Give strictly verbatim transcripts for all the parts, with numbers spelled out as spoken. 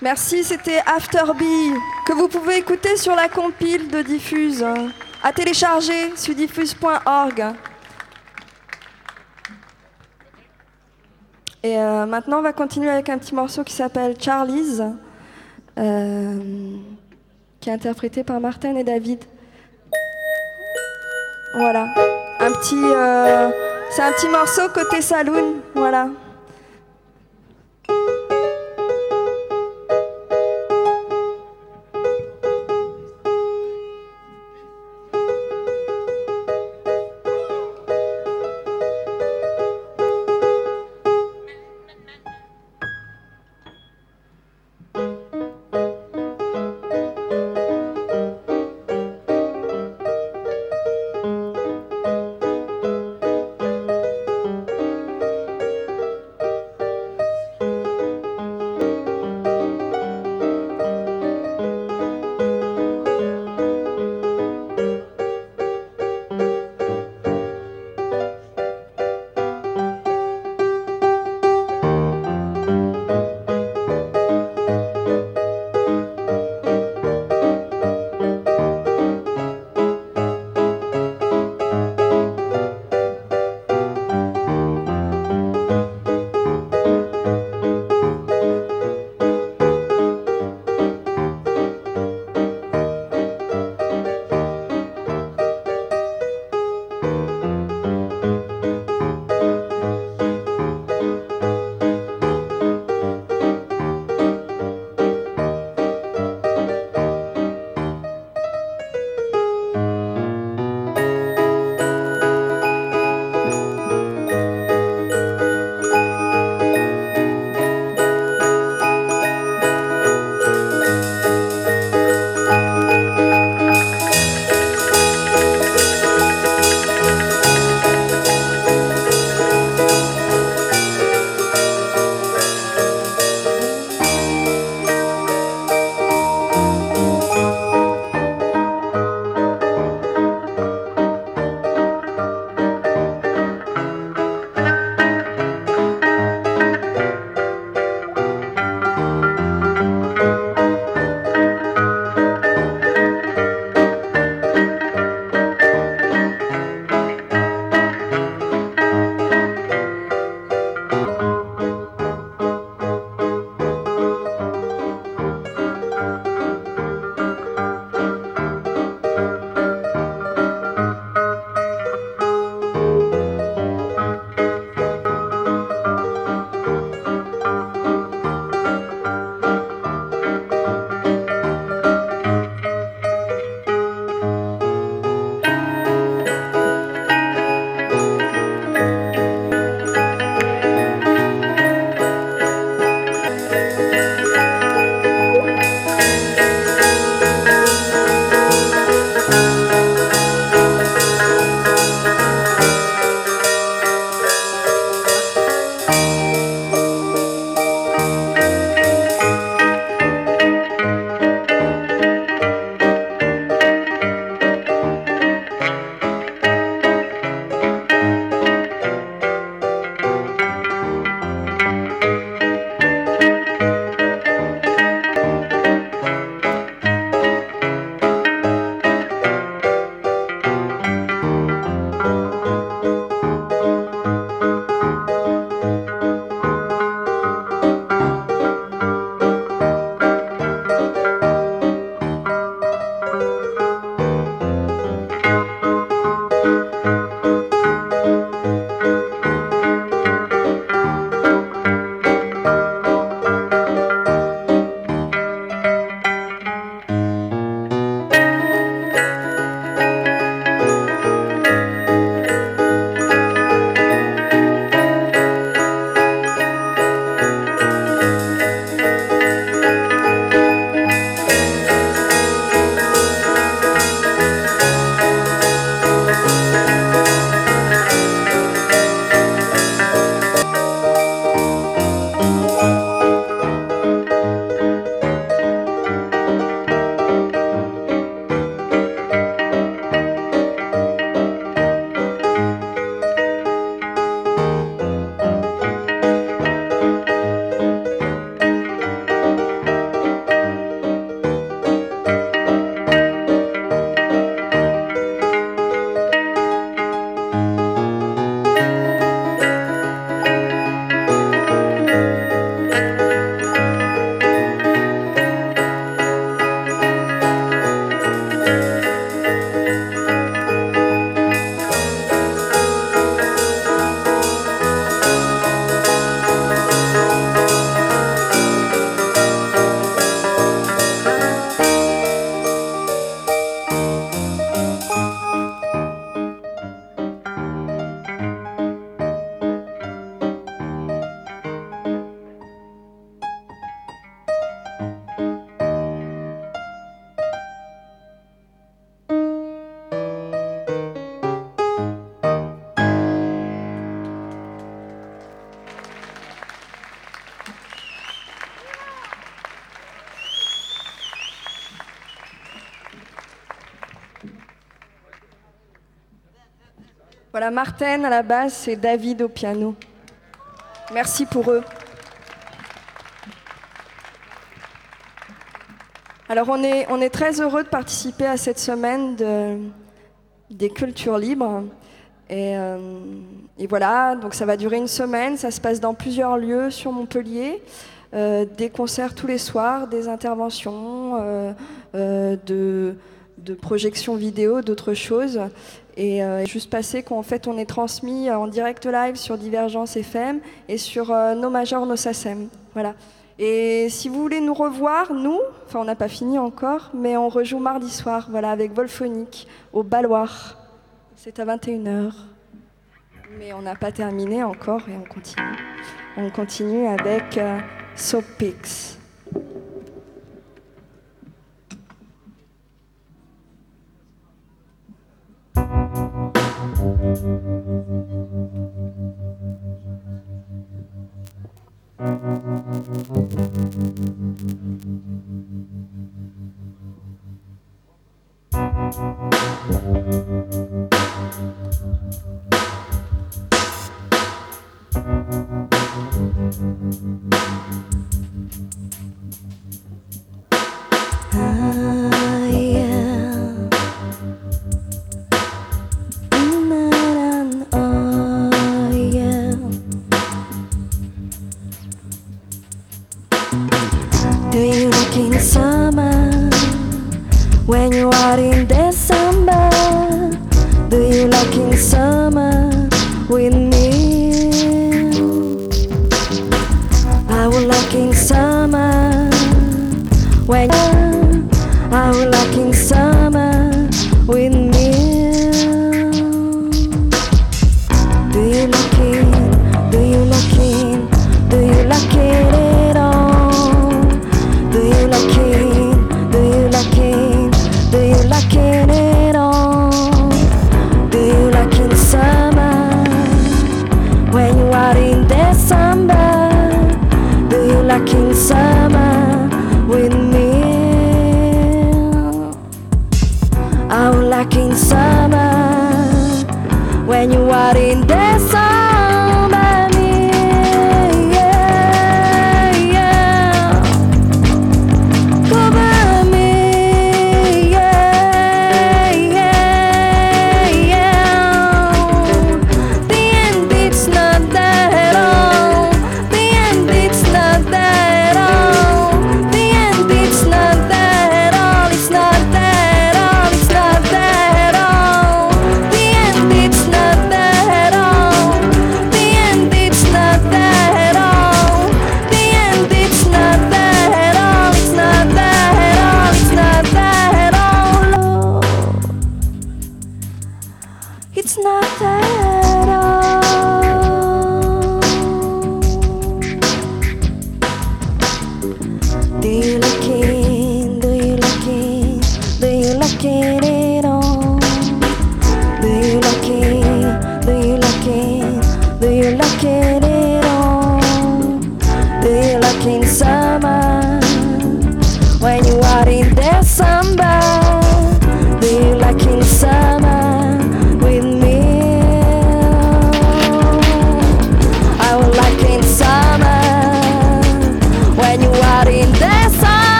Merci, c'était Afterby, que vous pouvez écouter sur la compile de Diffuse, à télécharger sur diffuse point org. Et euh, maintenant, on va continuer avec un petit morceau qui s'appelle Charlie's, euh, qui est interprété par Martin et David. Voilà, un petit, euh, c'est un petit morceau côté saloon, voilà. Voilà, Martin à la basse et David au piano. Merci pour eux. Alors on est, on est très heureux de participer à cette semaine de, des cultures libres. Et, euh, et voilà, donc ça va durer une semaine, ça se passe dans plusieurs lieux sur Montpellier. Euh, des concerts tous les soirs, des interventions, euh, euh, de, de projections vidéo, d'autres choses. Et euh, juste passé qu'en fait on est transmis en direct live sur Divergence F M et sur euh, nos majors, nos SACEM. Voilà. Et si vous voulez nous revoir, nous, enfin on n'a pas fini encore, mais on rejoue mardi soir, voilà, avec Volphonique au Balloir. C'est à vingt et une heures. Mais on n'a pas terminé encore et on continue. On continue avec euh, Soap Pics. When you are in December, do you like in summer with me? I would like in summer when I would like in summer with me. Do you like it? Do you like it? Do you like it at all? Do you like it? Do you like it? Do you like it at all? Do you like in summer when you are in December? Do you like in summer with me? I would like in summer when you are in December. It's not that at all. Do you like it? Do you like it? Do you like it at all? Do you like it? Do you like it? Do you like it at all? Do you like in summer when you are in December? Do you like in summer?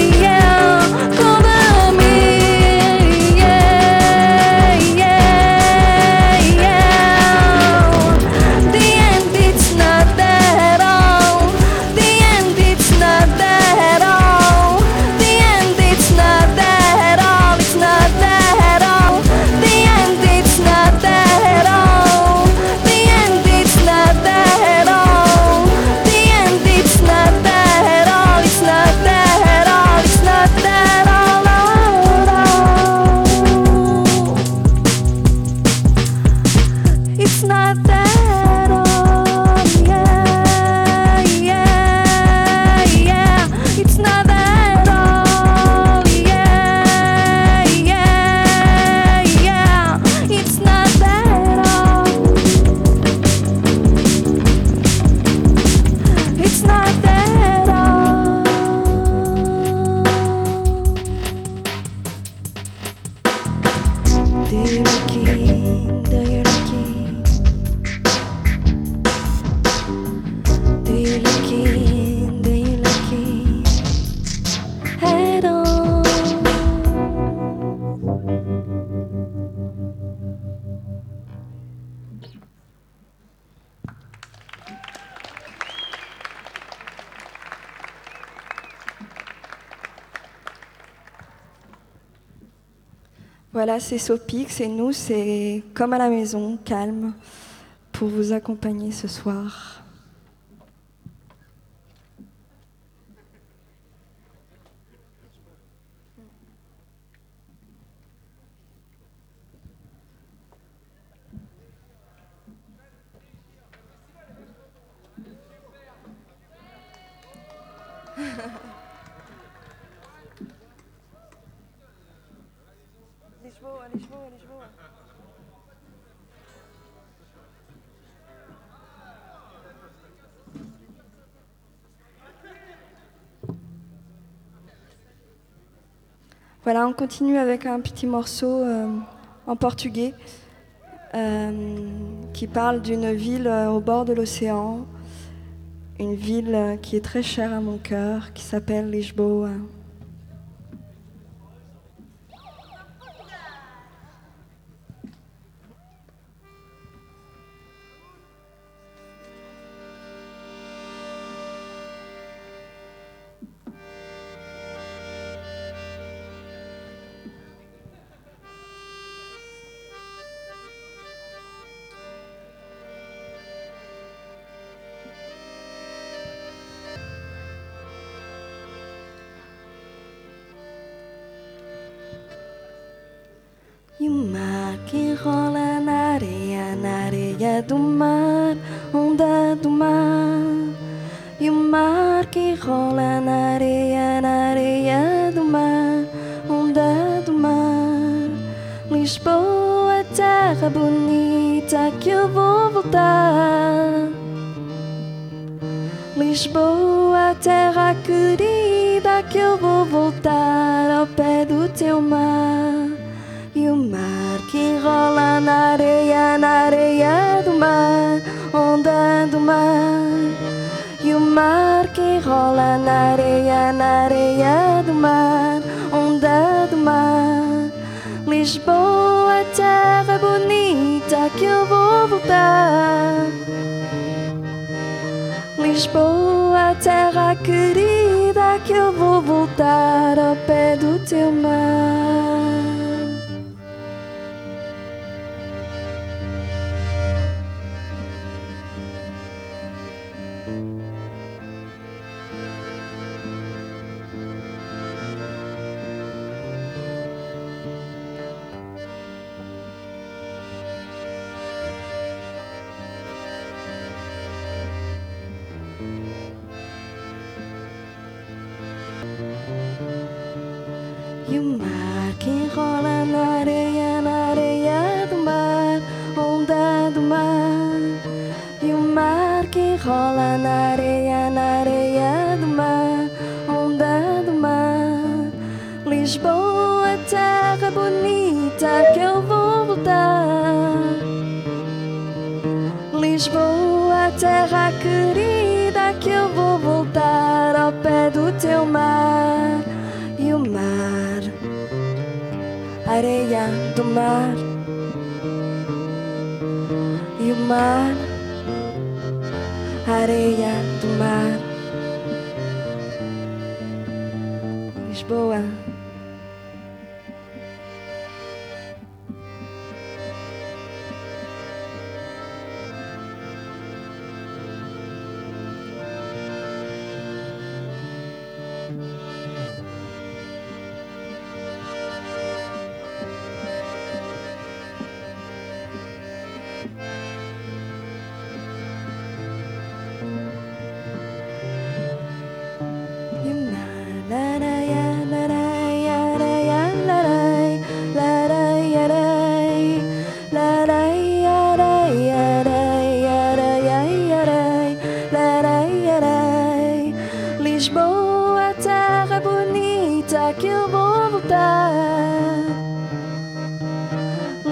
Yeah. Do you like it? Do you like it? Do you like it? Do you like it? Head on. Voilà, c'est Sopix et nous, c'est comme à la maison, calme, pour vous accompagner ce soir. Lisboa, Lisboa, Lisboa. Voilà, on continue avec un petit morceau euh, en portugais euh, qui parle d'une ville euh, au bord de l'océan, une ville euh, qui est très chère à mon cœur, qui s'appelle Lisboa. E o mar que rola na areia, na areia do mar, onda do mar. E o mar que rola na areia, na areia do mar, onda do mar. Lisboa, terra bonita que eu vou voltar. Lisboa, terra querida que eu vou voltar ao pé do teu mar. E o mar que rola na areia, na areia do mar, onda do mar. E o mar que rola na areia, na areia do mar, onda do mar. Lisboa, terra bonita que eu vou voltar. Lisboa, terra querida que eu vou voltar ao pé do teu mar. E o mar que rola na areia, na areia do mar, onda do mar. E o mar que rola na areia, na areia do mar, onda do mar. Lisboa, terra bonita que eu vou voltar. Lisboa, terra querida que eu vou voltar ao pé do teu mar. E o mar, areia do mar. E o mar, areia do mar. Lisboa. E o mar, areia, areia.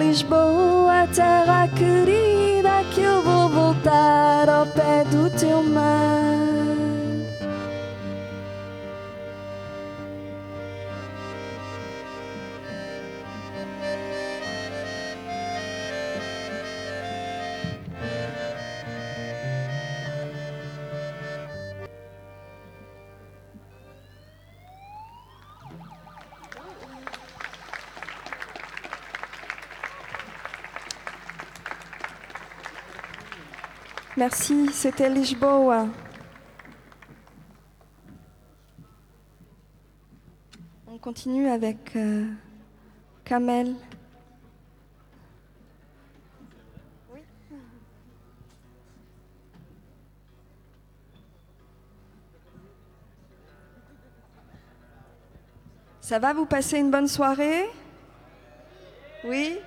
Lisboa, terra querida, que eu vou voltar ao pé do teu mar. Merci, c'était Lisboa. On continue avec euh, Kamel. Oui. Ça va, vous passez une bonne soirée? Oui.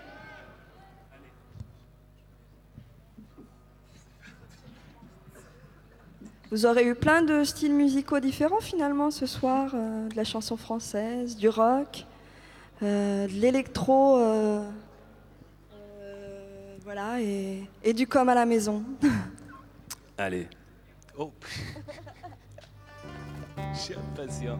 Vous aurez eu plein de styles musicaux différents finalement ce soir, euh, de la chanson française, du rock, euh, de l'électro, euh, euh, voilà, et, et du com à la maison. Allez. Oh. Je suis impatient.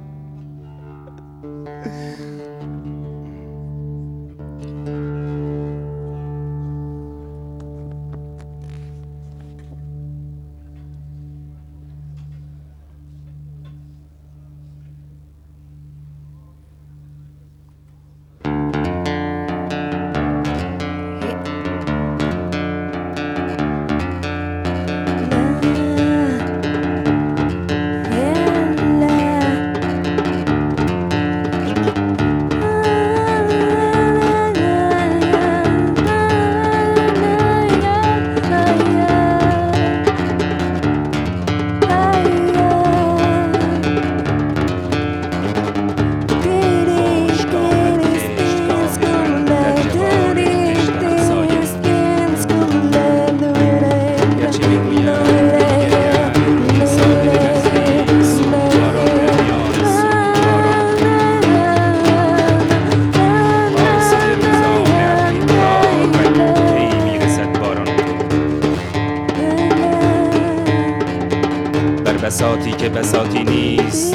بساطی که بساطی نیست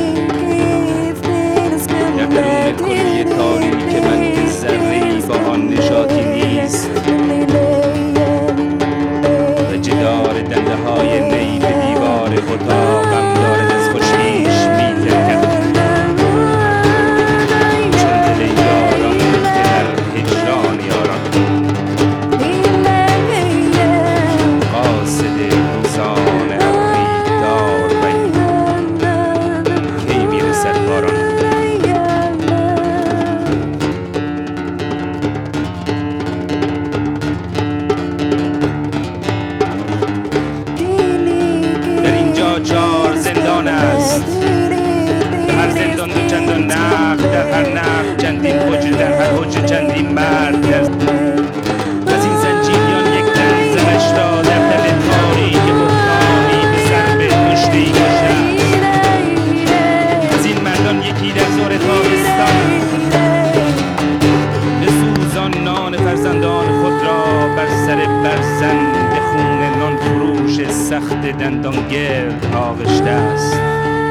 در درون کلی تاریک من که ذره‌ای با آن نشاطی نیست و جدار دنده های نی به دیوار اتاقم دارد از خوشیش می‌ترکد چون دل یاران که در هجران یاران قاصد روزان در هر نقد چندین حجه در هر حجه چندین مرد از این زنجیریان یک تن زنش را در دل تاریک بحرانی به ضرب کشته‌ای کشتند از این مردان یکی در ظهر تابستان بسوزان نان فرزندان خود را بر سر برزن به خون نان فروش سخت دندان گرد آغشته است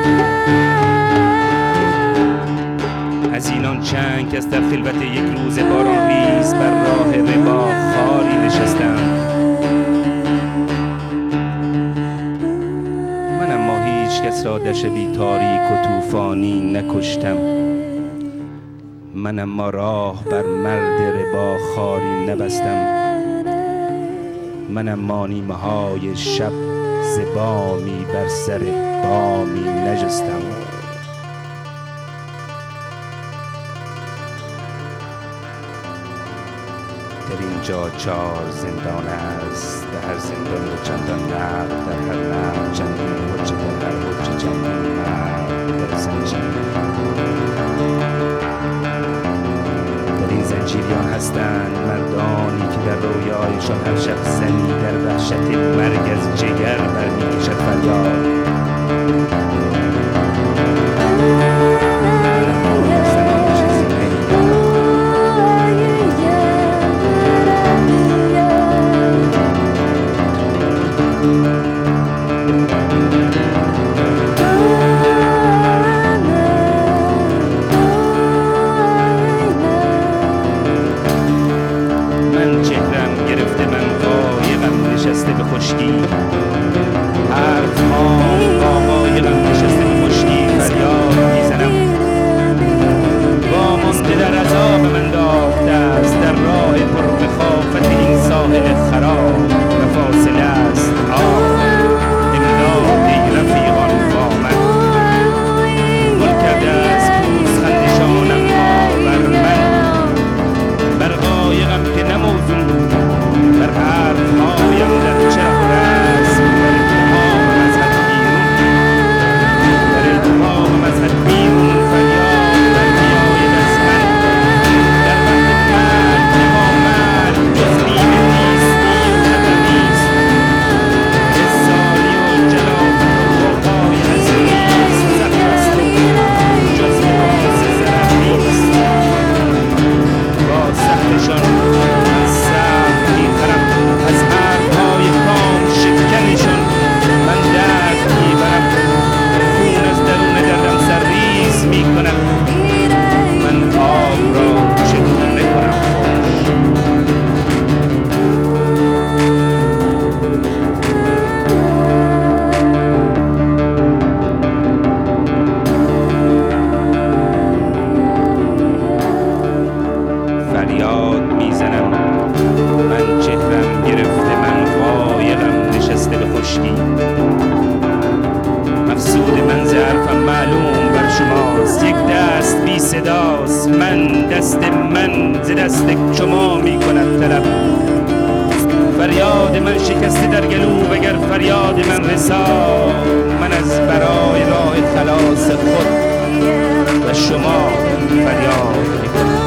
از اینان چند کس در خلوت یک روز باران ریز بر راه ربا خاری نشستند من اما هیچ کس را در شبی تاریک و طوفانی نکشتم من اما راه بر مرد ربا خاری نبستم من اما نیمه های شب زبامی بر سر بامی نجستم در اینجا چهار زندان است در هر زندان دو چندان نقد در هر نقد چندین حجه در هر حجه چندین مرد در زنجیر در این زنجیریان هستند مردانی که در رویایشان هر شب زنی در وحشت مرگ از جگر برمی‌کشد فریاد نشسته به خشکی حرف ها با قایقم نشسته به خشکی فریاد میزنم وامانده در عذاب من داخته است در راه پر مخافت این ساحل خراب و فاصله است آه امدادی رفیقان با من گل کرده از پوزخند شانم ها بر من بر قایقم که نه موزون بر حرفهایم در چرخ رسم بر التهام مذهب بیرون بر التهام مذهب بیرون فریاد بر میآید از من در وقت مرگ نما مرگ جز نیمه نیستی و خطر نیست رسالی و جلال و غوغای عزم نیست زهر است و جز لباس ضرر نیست با سهلشان از سخت میخرم از حرفهای کام شکنشان من درد میبرم خون از درون دردم سرریز میکنم من آب را چگونه کنم خوش فریاد میزنم من چهرم گرفته من قایقم نشسته به خشکی مقصود من ظرفم معلوم بر شماست یک دست بی صداست من دست من ز دست شما می کند طلب فریاد من شکسته در گلو وگر فریاد من رسا من از برای راه خلاص خود و شما فریاد می کنم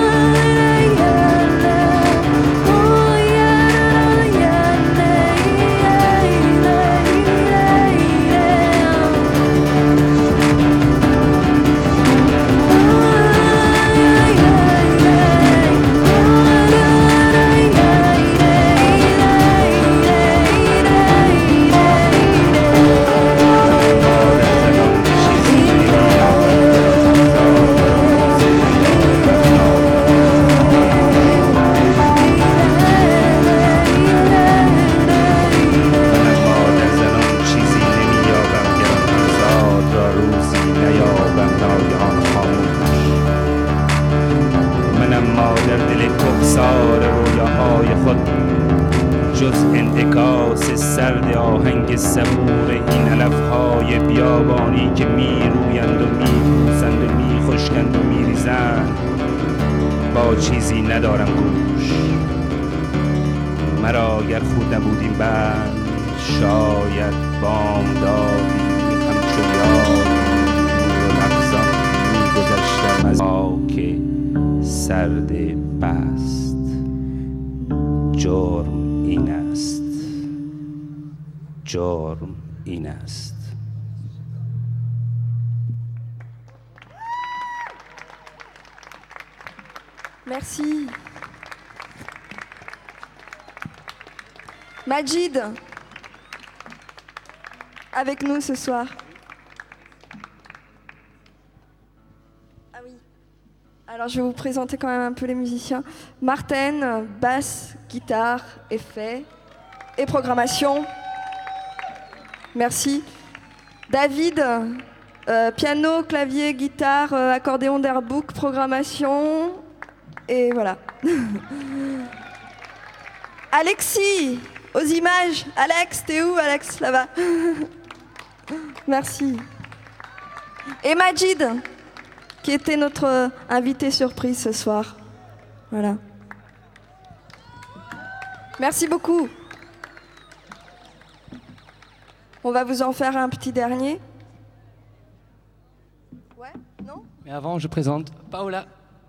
جز انعکاس سرد آهنگ صبور این علفهای بیابانی که می رویند و می بوسند و می خشکند و می ریزند با چیزی ندارم گوش مرا گر خود نبودیم بعد شاید بامدادی همچو یاری نور و لغزان می گذشتم از خاک سرد پست جرم این است جرم این است Merci. Majid, avec nous ce soir. Ah oui. Alors je vais vous présenter quand même un peu les musiciens. Martin, basse, guitare, effet et programmation. Merci. David, euh, piano, clavier, guitare, euh, accordéon d'Airbook, programmation. Et voilà. Alexis, aux images. Alex, t'es où, Alex? Là-bas. Merci. Et Majid, qui était notre invité surprise ce soir. Voilà. Merci beaucoup. On va vous en faire un petit dernier. Ouais, non? Mais avant, je présente Paola.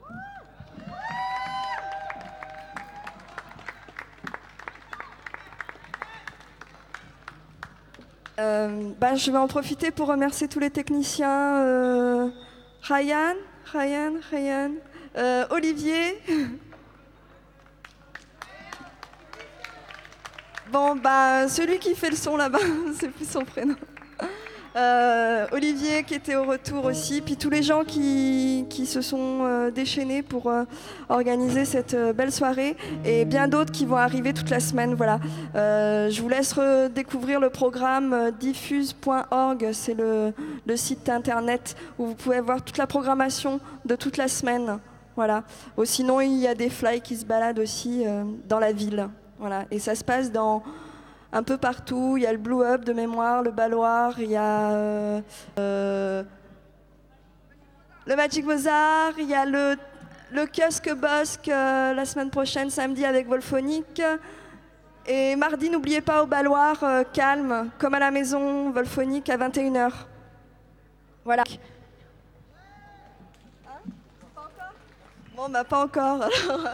Euh, ben, je vais en profiter pour remercier tous les techniciens. Euh, Ryan, Ryan, Ryan, euh, Olivier. Bon, ben, celui qui fait le son là-bas, c'est plus son prénom. Euh, Olivier qui était au retour aussi, puis tous les gens qui, qui se sont euh, déchaînés pour euh, organiser cette euh, belle soirée et bien d'autres qui vont arriver toute la semaine. Voilà. Euh, je vous laisse découvrir le programme euh, diffuse point org, c'est le, le site internet où vous pouvez voir toute la programmation de toute la semaine. Voilà. Oh, sinon, il y a des fly qui se baladent aussi euh, dans la ville. Voilà. Et ça se passe dans un peu partout. Il y a le Blue Up de mémoire, le Balloir, il y a euh, euh, le Magic Mozart, il y a le, le kiosque Bosque euh, la semaine prochaine, samedi, avec Volphonique. Et mardi, n'oubliez pas au Balloir, euh, calme, comme à la maison, Volphonique à vingt et une heures. Voilà. Hein? Pas encore? Bon, bah pas encore. Alors.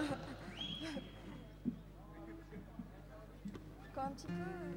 Encore un petit peu.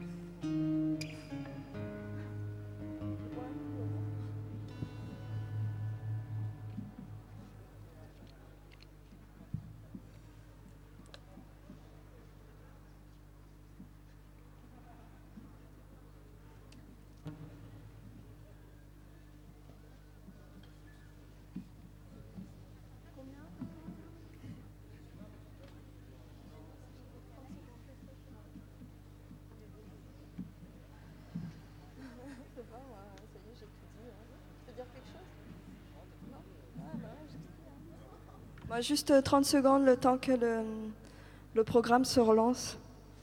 Moi, juste trente secondes, le temps que le, le programme se relance.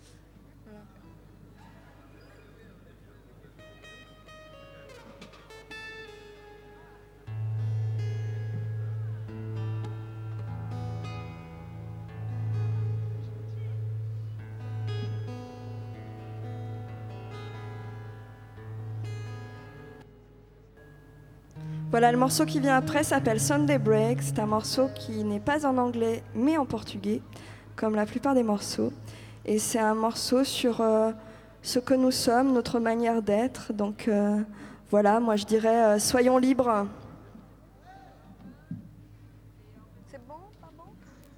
Voilà, le morceau qui vient après s'appelle Sunday Break. C'est un morceau qui n'est pas en anglais, mais en portugais, comme la plupart des morceaux. Et c'est un morceau sur euh, ce que nous sommes, notre manière d'être. Donc euh, voilà, moi je dirais euh, soyons libres. C'est bon, pas bon?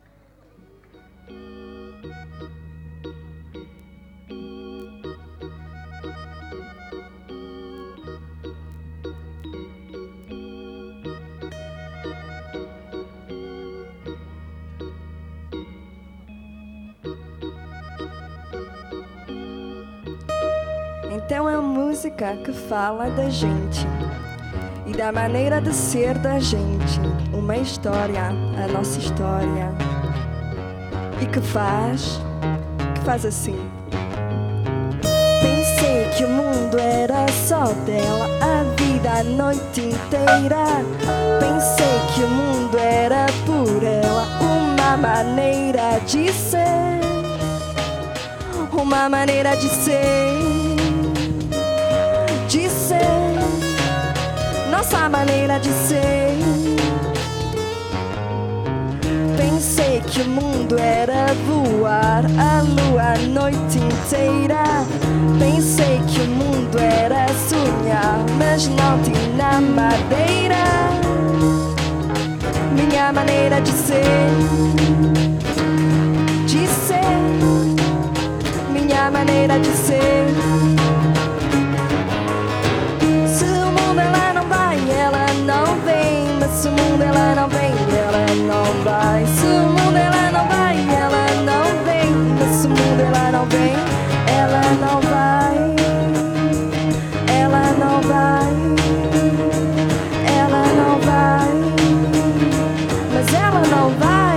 Então é música que fala da gente e da maneira de ser da gente. Uma história, a nossa história. E que faz, que faz assim. Pensei que o mundo era só dela, a vida a noite inteira. Pensei que o mundo era por ela, uma maneira de ser. Uma maneira de ser. De ser, nossa maneira de ser. Pensei que o mundo era voar, a lua a noite inteira. Pensei que o mundo era sonhar, mas não tinha madeira. Minha maneira de ser, de ser, minha maneira de ser. Se o mundo ela não vem, ela não vai. Se o mundo ela não vai, ela não vem. Mas se o mundo ela não vem, ela não vai. Ela não vai. Ela não vai. Mas ela não vai.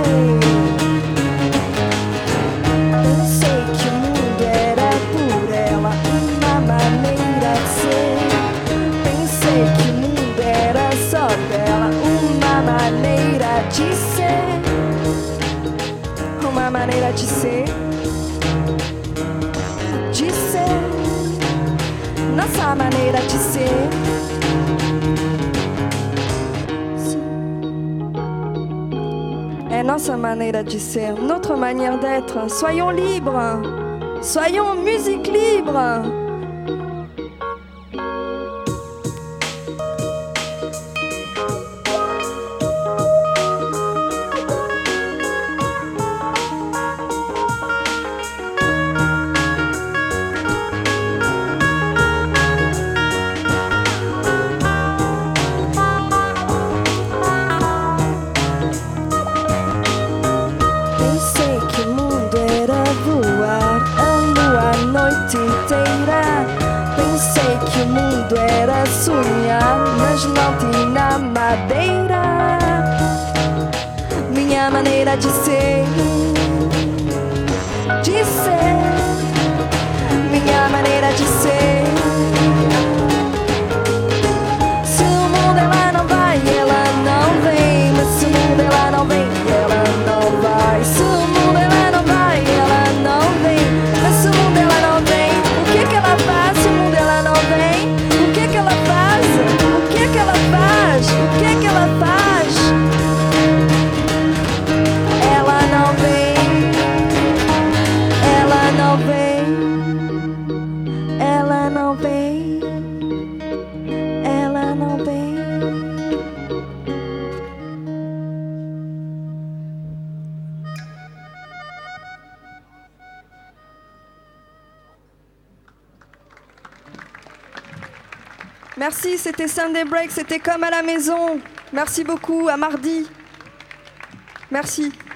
Pensei que o mundo era por ela, uma maneira de ser. Pensei que o mundo era só dela, uma maneira de ser. Uma maneira de ser. De ser. Nossa maneira de ser. É nossa maneira de ser, notre manière d'être. Soyons libres. Soyons musique libre. inteira. Pensei que o mundo era sonhar, mas não tinha madeira. Minha maneira de ser, de ser, minha maneira de ser. Se o mundo ela não vai, ela não vem. Mas se o mundo ela não vem, ela não vai. Se o mundo ela não vai, ela não vem. Mas se o mundo ela não vem, o que que ela faz? Se o mundo ela não vem, o que que ela faz? O que que ela faz? O que que ela faz? Ela não vem. Ela não vem. Ela não vem. Ela não vem. Merci, c'était Sunday Break, c'était comme à la maison. Merci beaucoup, à mardi. Merci.